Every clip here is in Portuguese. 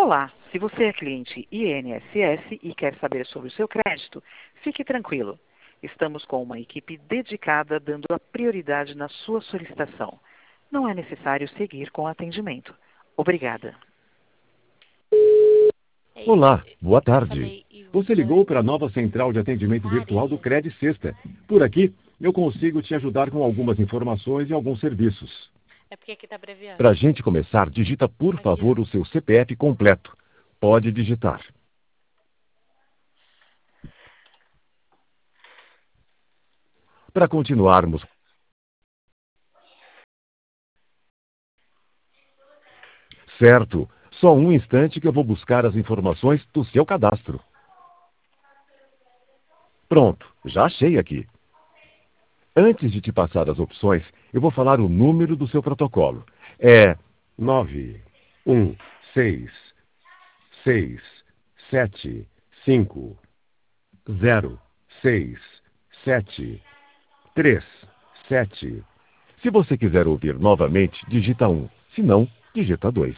Olá, se você é cliente INSS e quer saber sobre o seu crédito, fique tranquilo. Estamos com uma equipe dedicada dando a prioridade na sua solicitação. Não é necessário seguir com o atendimento. Obrigada. Olá, boa tarde. Você ligou para a nova central de atendimento virtual do Cred Sexta. Por aqui, eu consigo te ajudar com algumas informações e alguns serviços. É porque aqui tá abreviando. Para a gente começar, digita por favor o seu CPF completo. Pode digitar. Para continuarmos. Certo. Só um instante que eu vou buscar as informações do seu cadastro. Pronto, já achei aqui. Antes de te passar as opções, eu vou falar o número do seu protocolo. É 91675067337. Se você quiser ouvir novamente, digita 1. Se não, digita 2.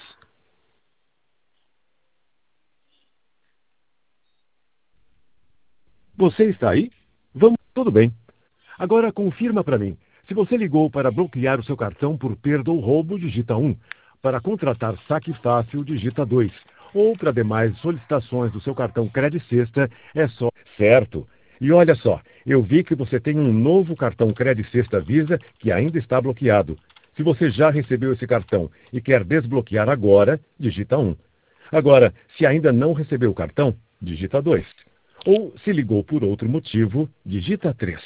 Você está aí? Vamos, tudo bem. Agora confirma para mim. Se você ligou para bloquear o seu cartão por perda ou roubo, digita 1. Para contratar saque fácil, digita 2. Ou para demais solicitações do seu cartão Cred Sexta, é só certo. E olha só, eu vi que você tem um novo cartão Cred Sexta Visa que ainda está bloqueado. Se você já recebeu esse cartão e quer desbloquear agora, digita 1. Agora, se ainda não recebeu o cartão, digita 2. Ou, se ligou por outro motivo, digita 3.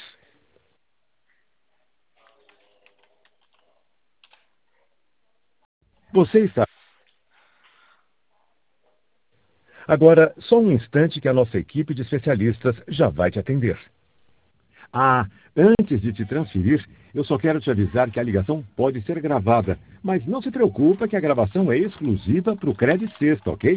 Você está... Agora, só um instante que a nossa equipe de especialistas já vai te atender. Ah, antes de te transferir, eu só quero te avisar que a ligação pode ser gravada, mas não se preocupa que a gravação é exclusiva para o Cred Sexta, ok?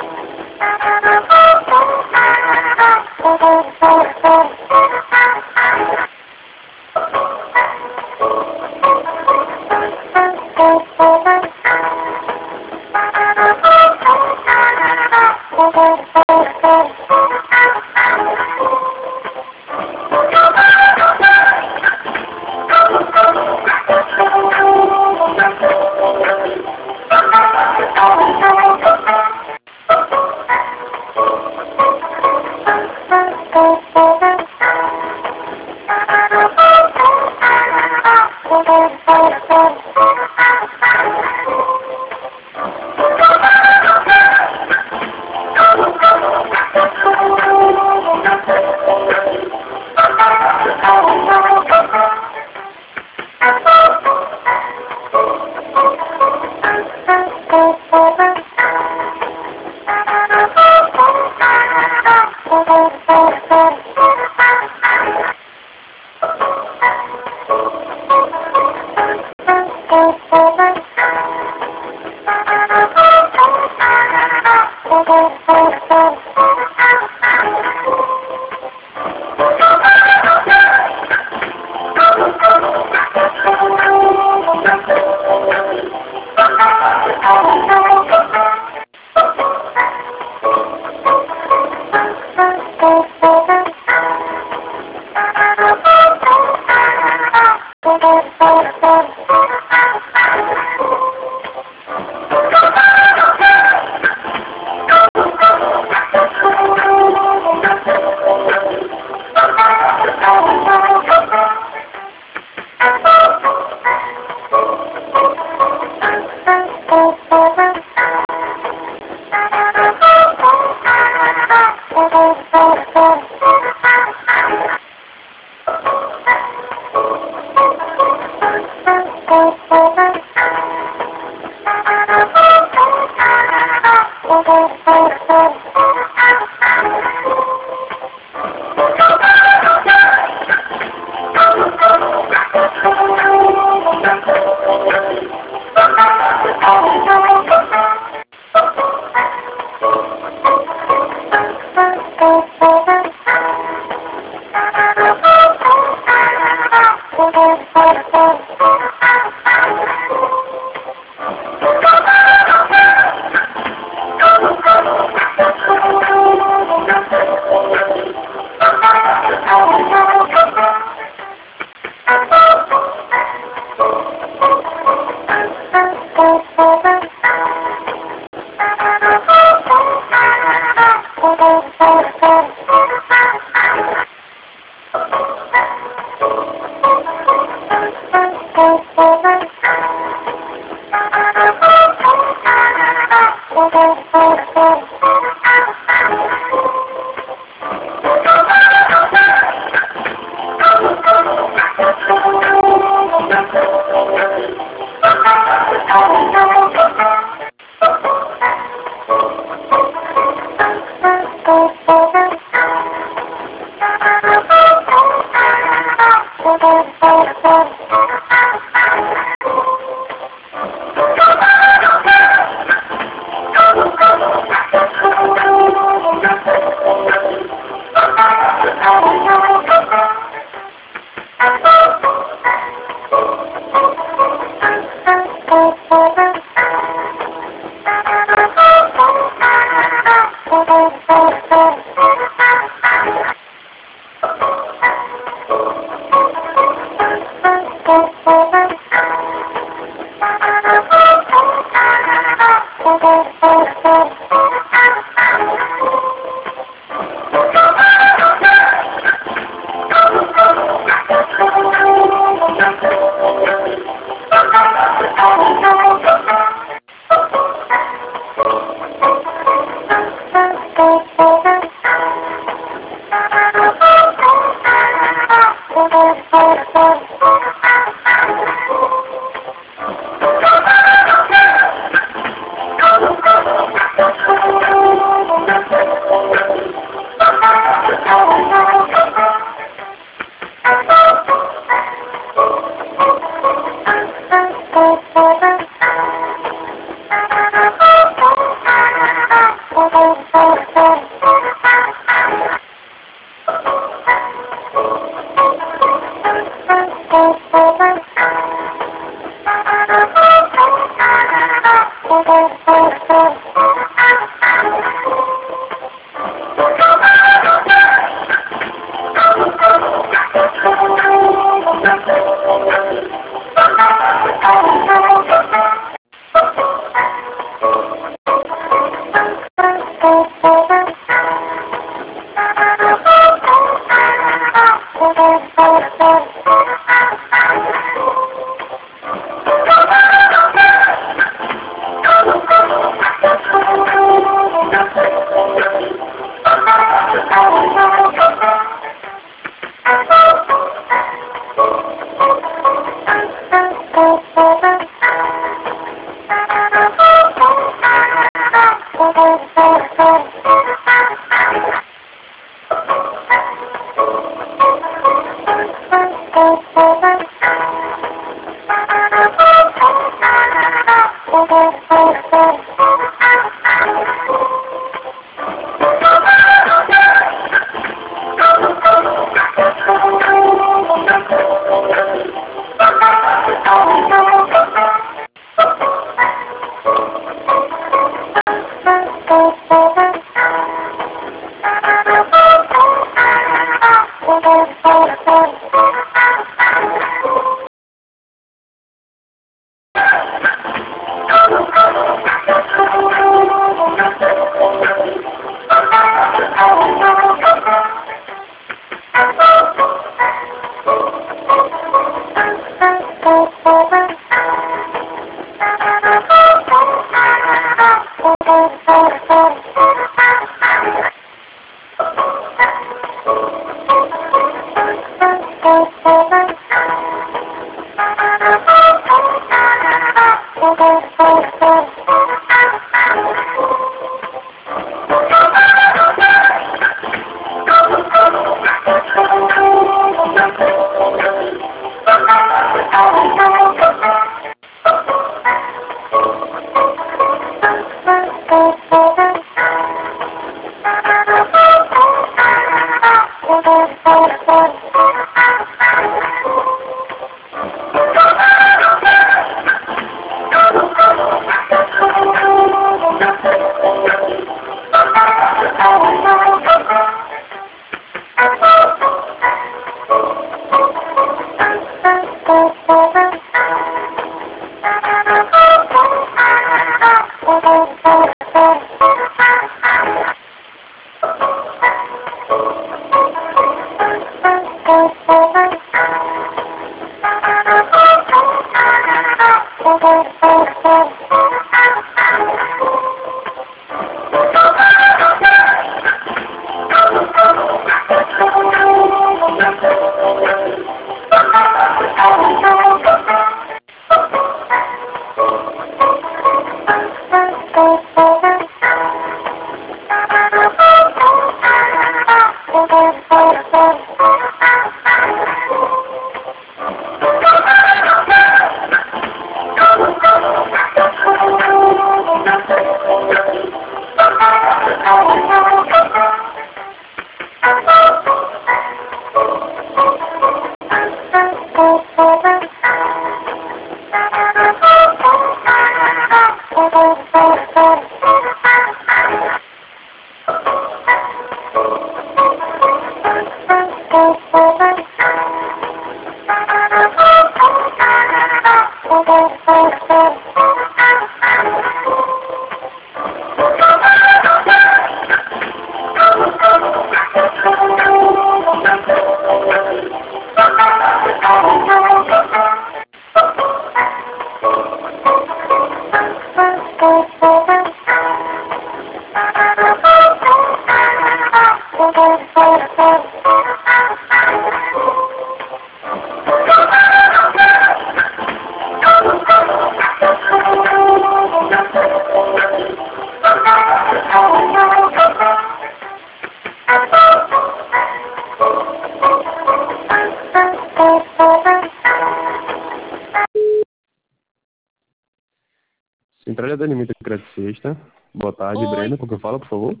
Central de Atendimento de Crédito Sexta. Boa tarde, Oi. Breno. Com quem fala, por favor?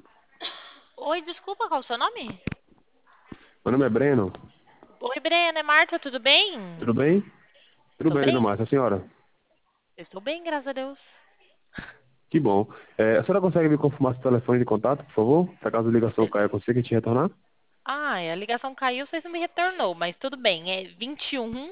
Oi, desculpa, qual é o seu nome? Meu nome é Breno. Oi, Breno, é Marta, tudo bem? Tudo bem? Tudo Tô bem, bem? dona Márcia. A senhora? Eu estou bem, graças a Deus. Que bom. A senhora consegue me confirmar seu telefone de contato, por favor? Se acaso a ligação caia, consiga te retornar? Ah, a ligação caiu, você não me retornou, mas tudo bem. É 21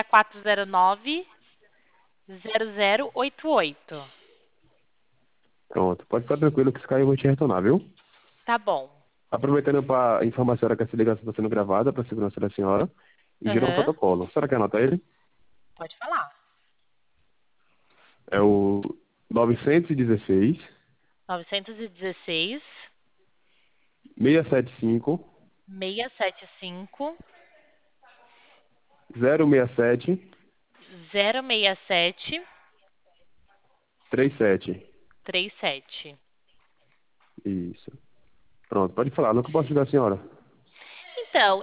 96409 0088. Pronto, pode ficar tranquilo que se cair eu vou te retornar, viu? Tá bom. Aproveitando para informar a senhora que essa ligação está sendo gravada para segurança da senhora e gerar um Aham. protocolo. A senhora quer anotar ele? Pode falar. É o 916 916 675 675 067 067 37. 37. Isso. Pronto, pode falar. No que eu posso ajudar a senhora? Então,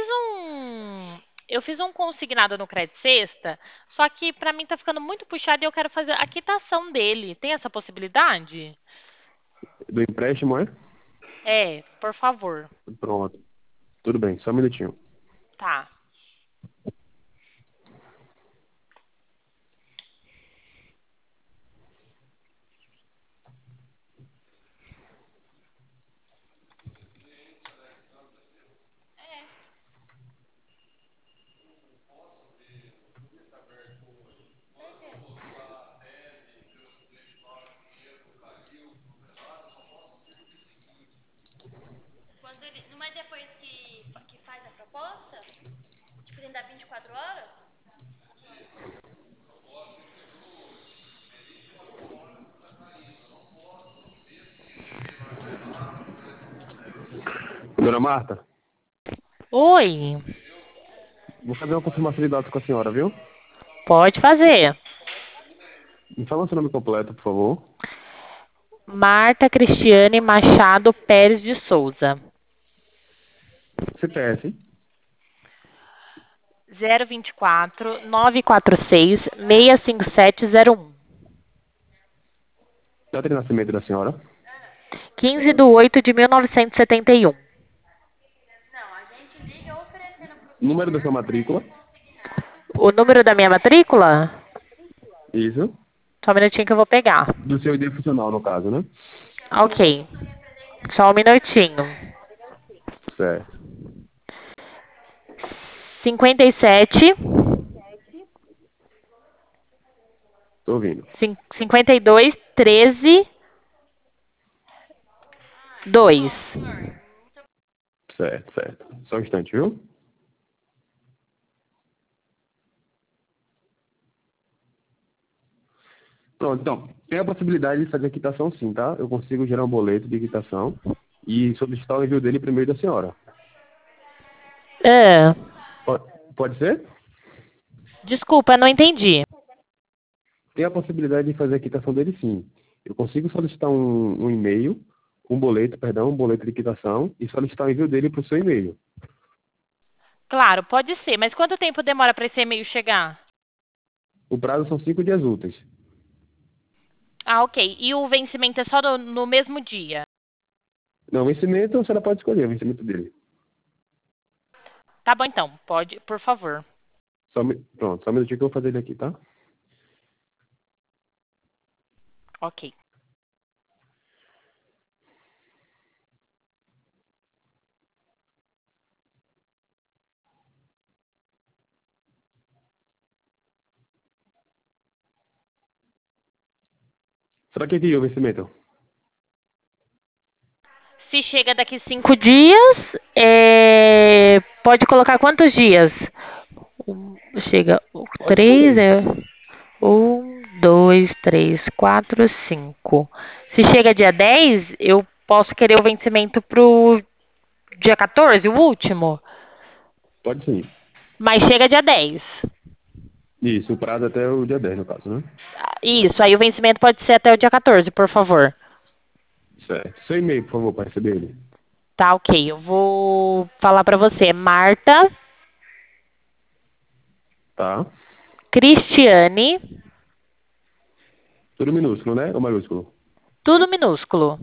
eu fiz um consignado no Credit Sexta, só que pra mim tá ficando muito puxado e eu quero fazer a quitação dele. Tem essa possibilidade? Do empréstimo, é? É, por favor. Pronto. Tudo bem, só um minutinho. Tá. Mas depois que faz a proposta, tipo, dentro das 24 horas? Dona Marta, Oi, vou fazer uma confirmação de dados com a senhora, viu? pode fazer. Me fala o seu nome completo, por favor. Marta Cristiane Machado Pérez de Souza. CPF. 024 946 65701. Data de nascimento da senhora. 15/8/1971. Não, a gente liga oferecendo pro Número da senhor sua matrícula. O número da minha matrícula? Isso. Só um minutinho que eu vou pegar. Do seu ID funcional, no caso, né? Ok. Só um minutinho. Certo. 57 Tô ouvindo. 52 13 2. Certo, certo. Só um instante, viu? Pronto, então, tem a possibilidade de fazer a quitação sim, tá? Eu consigo gerar um boleto de quitação e solicitar o envio dele primeiro da senhora. Ah, Pode ser? desculpa, não entendi. Tem a possibilidade de fazer a quitação dele sim. Eu consigo solicitar um e-mail, um boleto de quitação e solicitar o envio dele para o seu e-mail. Claro, pode ser, mas quanto tempo demora para esse e-mail chegar? O prazo são 5 dias úteis. Ah, ok. E o vencimento é só no mesmo dia? Não, o vencimento a senhora pode escolher o vencimento dele. Tá bom então, pode, por favor. Pronto, só um minutinho que eu vou fazer ele aqui, tá? Ok. Será que aqui o vencimento? Se chega daqui 5 dias, pode colocar quantos dias? Chega Pode 3, escolher. 2, 3, 4, 5. Se chega dia 10, eu posso querer o vencimento pro dia 14, o último. Pode sim. Mas chega dia 10. Isso, o prazo até o dia 10 no caso, né? Isso, aí o vencimento pode ser até o dia 14, por favor. Certo. Seu e-mail, por favor, para receber ele. Tá, ok. Eu vou falar pra você. Marta Tá? Cristiane, Tudo minúsculo, né? Ou maiúsculo? tudo minúsculo.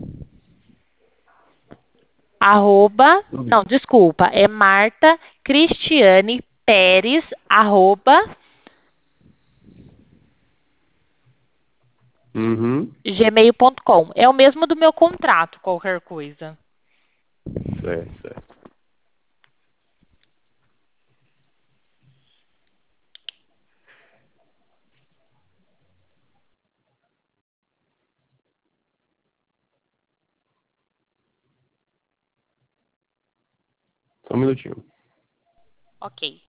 Arroba, não, desculpa, é Marta Cristiane Pérez, arroba, Uhum. gmail.com. É o mesmo do meu contrato, qualquer coisa. Certo, certo. Um minutinho. Ok.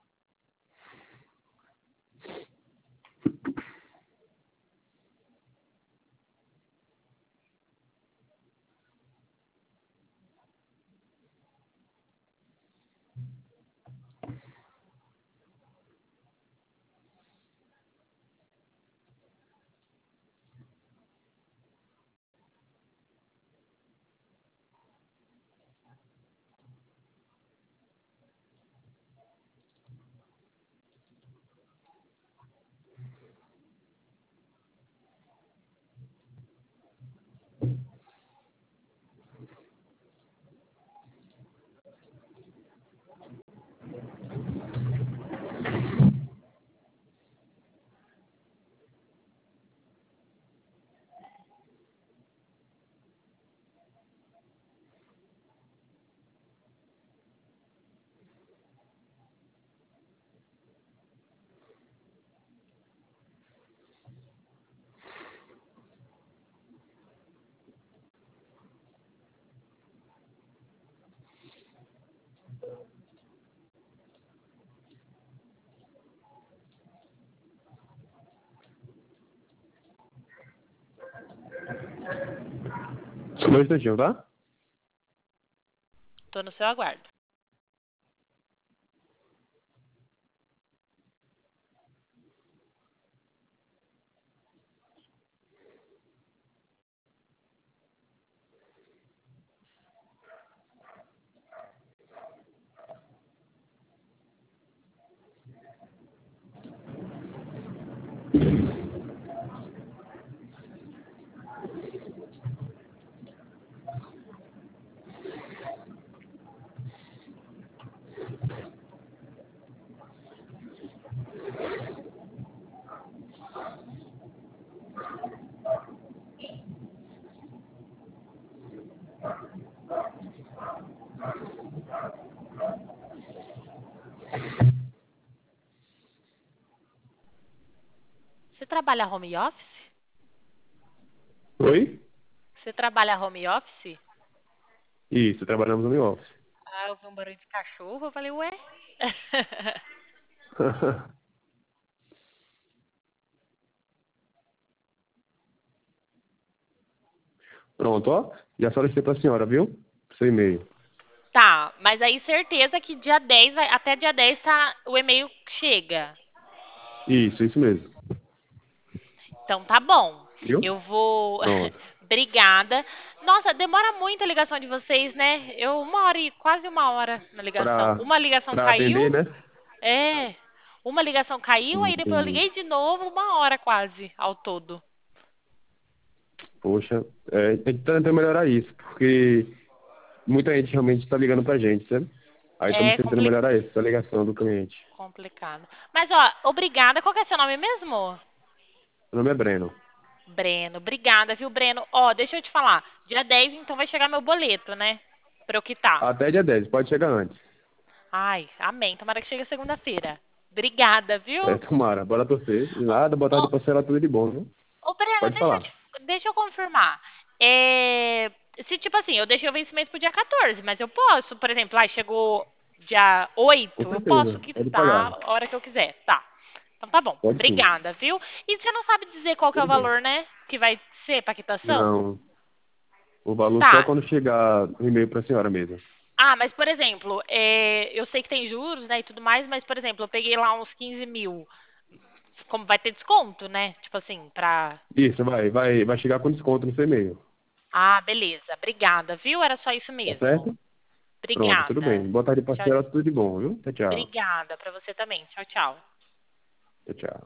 Só 2 instantinhos, tá? Tô no seu aguardo. Você trabalha home office? Oi? Você trabalha home office? Isso, trabalhamos no home office. Ah, eu vi um barulho de cachorro, eu falei, ué? Pronto, ó. Já solicitei pra senhora, viu? Seu e-mail. Tá, mas aí certeza que dia 10, até dia 10 o e-mail chega. Isso mesmo. Então tá bom. Viu? Eu vou. Pronto. Obrigada. Nossa, demora muito a ligação de vocês, né? Quase 1 hora na ligação. Pra, Uma ligação pra atender, caiu, né? é. Uma ligação caiu, aí depois eu Entendi. liguei de novo, 1 hora quase ao todo. Poxa, a gente tá tentando melhorar isso, porque muita gente realmente está ligando pra gente, sabe? Aí estamos É tentando melhorar isso, a ligação do cliente. complicado. Mas, ó, obrigada. Qual que é seu nome mesmo? Meu nome é Breno. Breno. Obrigada, viu, Breno? Ó, deixa eu te falar. Dia 10, então, vai chegar meu boleto, né? Pra eu quitar. Até dia 10, pode chegar antes. Ai, amém. Tomara que chegue segunda-feira. Obrigada, viu? Tomara, bora torcer. E nada, boa tarde Ô, pra senhora, tudo de bom, viu? ô, Breno, Pode falar. deixa eu confirmar. Se, tipo assim, eu deixei o vencimento pro dia 14, mas eu posso, por exemplo, chegou dia Com 8, eu posso certeza, pode quitar pagar. a hora que eu quiser. Tá. Então tá bom. Pode sim. Obrigada, viu? E você não sabe dizer qual que é o Tudo bem. valor, né? Que vai ser pra quitação? Não, o valor só Tá. quando chegar o e-mail pra senhora mesmo. Ah, mas por exemplo, eu sei que tem juros, né, e tudo mais, mas por exemplo, eu peguei lá uns 15 mil. Como vai ter desconto, né? Tipo assim, pra. Isso, vai chegar com desconto no seu e-mail. Ah, beleza. Obrigada, viu? Era só isso Tá mesmo. certo? Pronto, tudo Obrigada. bem. Boa tarde pra Tchau. senhora, tudo de bom, viu? Tchau, tchau. Obrigada pra você também. Tchau, tchau. Tchau, tchau.